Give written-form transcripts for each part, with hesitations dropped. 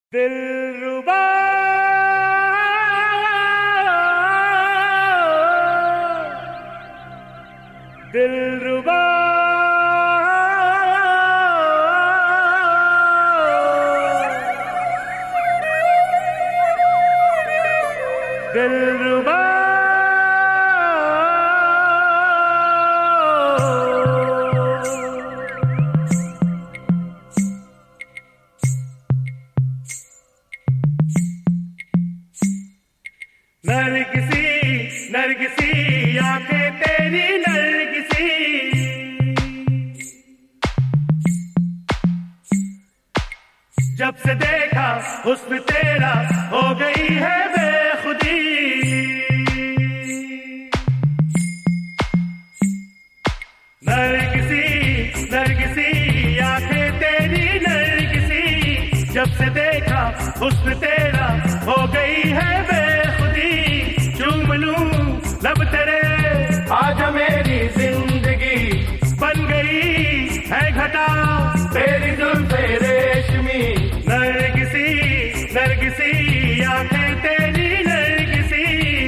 दिलरुबा दिलरुबा दिलरुबा नरगिसी नरगिसी आंखें तेरी नरगिसी, जब से देखा हुस्न तेरा हो गई है बेखुदी। नरगिसी नरगिसी आंखें तेरी नरगिसी, जब से देखा हुस्न तेरा हो गई है बेखुदी। चूम लूं लब तेरे आज मेरी जिंदगी बन गई है घटा तेरी जुल्फे रेशमी। नरगिसी नरगिसी आंखें तेरी नरगिसी,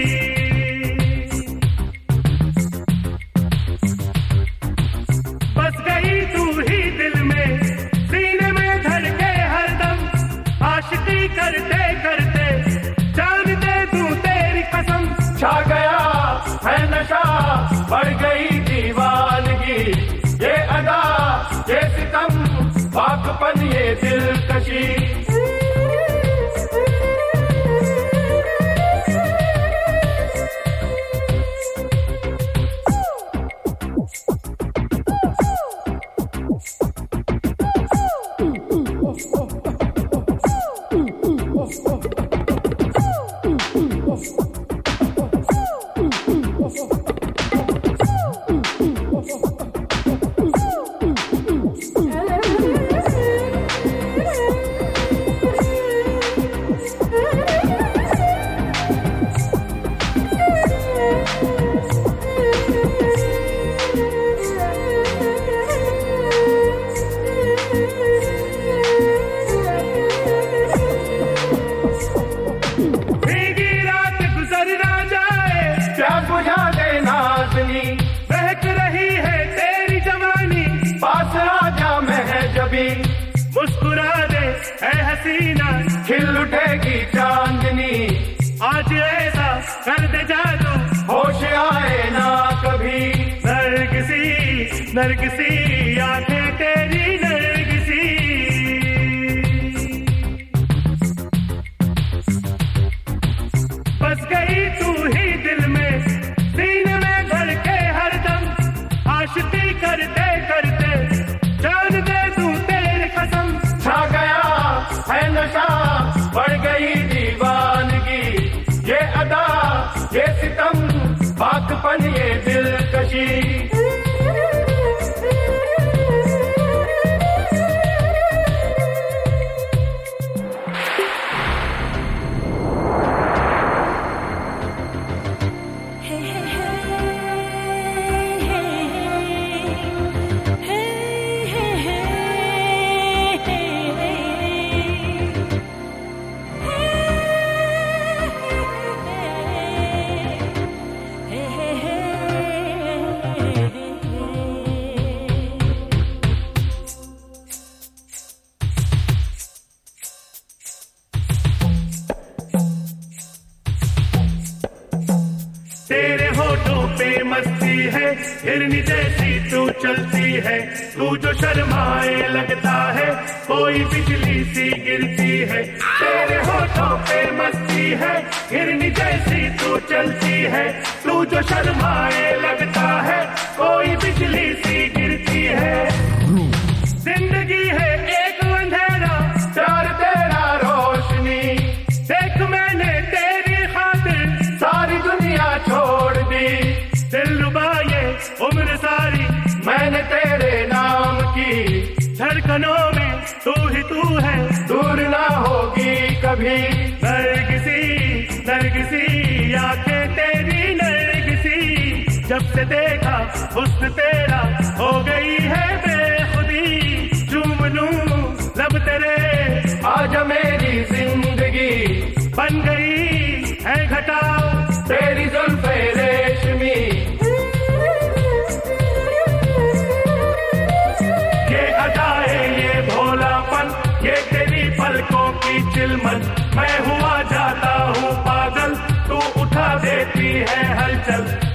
बस गई तू ही दिल में, सीने में धड़के हरदम। आशिकी करते करते जान दे दूं तेरी कसम। छा गया है नशा बढ़ गई दीवानगी, ये अदा ये सितम पाकपन ये दिलकशी। बहक रही है तेरी जवानी, पास आजा महजबी। मुस्कुरा दे है हसीना, खिल उठेगी चांदनी। आज ऐसा कर दे जादू, होश आए ना कभी। नरगिसी नरगिसी आंखें तेरी नरगिसी, बस गई तू ही दिल में, सीने में धड़के हरदम। आशिकी करते करते जान दे दूं तेरी कसम। छा गया है नशा बढ़ गई दीवानगी, ये अदा ये सितम पाकपन ये दिलकशी। तेरे होठों पे मस्ती है, हिरनी जैसी तू चलती है। तू जो शर्माए लगता है कोई बिजली सी गिरती है। तेरे होठों पे मस्ती है, हिरनी जैसी तू चलती है। तू जो शर्माए लगता है कोई बिजली सी गिरती है। जिंदगी है एक अंधेरा, प्यार तेरा रोशनी। देख मैंने तेरी खातिर सारी दुनिया छोड़ दी। दिलरुबा ये उम्र सारी मैंने तेरे नाम की। धड़कनों में तू ही तू है, दूर ना होगी कभी। नरगिसी नरगिसी आंखें तेरी नरगिसी, जब से देखा हुस्न तेरा हो गई है बेखुदी। चूम लूं लब तेरे आजा मेरी दिलमन, मैं हुआ जाता हूँ पागल, तू उठा देती है हलचल।